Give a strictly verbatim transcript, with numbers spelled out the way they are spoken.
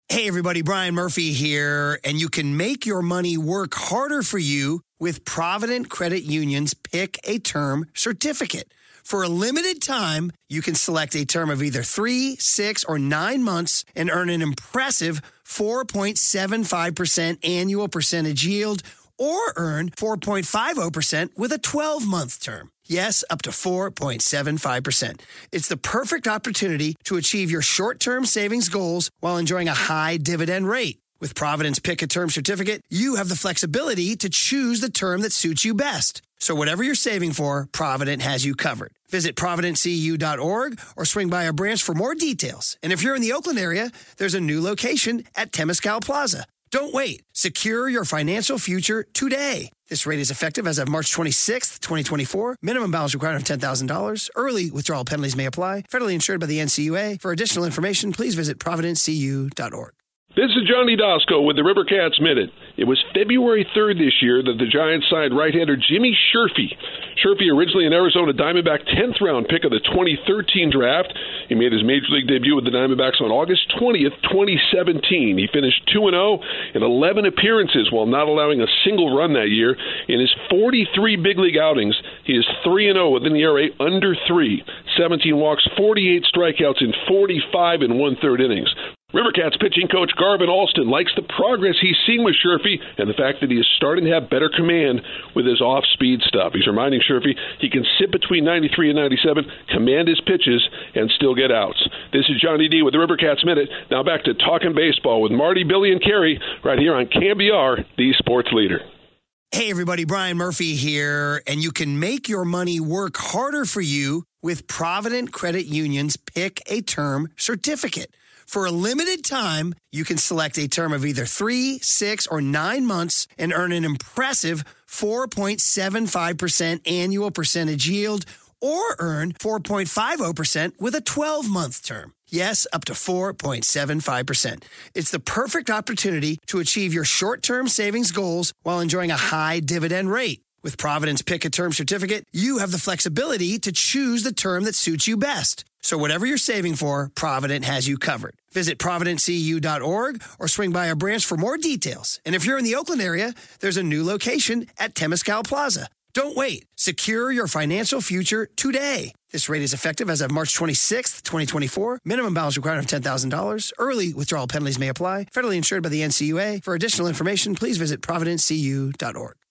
Hey, everybody, Brian Murphy here, and you can make your money work harder for you with Provident Credit Union's Pick a Term certificate. For a limited time, you can select a term of either three, six, or nine months and earn an impressive four point seven five percent annual percentage yield, or earn four point five zero percent with a twelve-month term. Yes, up to four point seven five percent. It's the perfect opportunity to achieve your short-term savings goals while enjoying a high dividend rate. With Provident's Pick a Term certificate, you have the flexibility to choose the term that suits you best. So whatever you're saving for, Provident has you covered. Visit provident c u dot org or swing by a branch for more details. And if you're in the Oakland area, there's a new location at Temescal Plaza. Don't wait. Secure your financial future today. This rate is effective as of March twenty-sixth, twenty twenty-four. Minimum balance required of ten thousand dollars. Early withdrawal penalties may apply. Federally insured by the N C U A. For additional information, please visit provident c u dot org. This is Johnny Dosco with the Rivercats Minute. It was February third this year that the Giants signed right-hander Jimmy Sherfy. Sherfy, originally an Arizona Diamondback tenth round pick of the twenty thirteen draft. He made his Major League debut with the Diamondbacks on August twentieth, twenty seventeen. He finished two and oh in eleven appearances while not allowing a single run that year. In his forty-three big league outings, he is three and oh with an E R A under three, seventeen walks, forty-eight strikeouts in forty-five and one-third innings. Rivercats pitching coach Garvin Alston likes the progress he's seeing with Sherfy and the fact that he is starting to have better command with his off-speed stuff. He's reminding Sherfy he can sit between ninety-three and ninety-seven, command his pitches, and still get outs. This is Johnny D with the Rivercats Minute. Now back to Talking Baseball with Marty, Billy, and Kerry right here on K B R, the sports leader. Hey, everybody, Brian Murphy here, and you can make your money work harder for you with Provident Credit Union's Pick a Term certificate. For a limited time, you can select a term of either three, six, or nine months and earn an impressive four point seven five percent annual percentage yield, or earn four point five zero percent with a twelve-month term. Yes, up to four point seven five percent. It's the perfect opportunity to achieve your short-term savings goals while enjoying a high dividend rate. With Provident's Pick a Term certificate, you have the flexibility to choose the term that suits you best. So whatever you're saving for, Provident has you covered. Visit provident c u dot org or swing by a branch for more details. And if you're in the Oakland area, there's a new location at Temescal Plaza. Don't wait. Secure your financial future today. This rate is effective as of March twenty-sixth, twenty twenty-four. Minimum balance required of ten thousand dollars. Early withdrawal penalties may apply. Federally insured by the N C U A. For additional information, please visit provident c u dot org.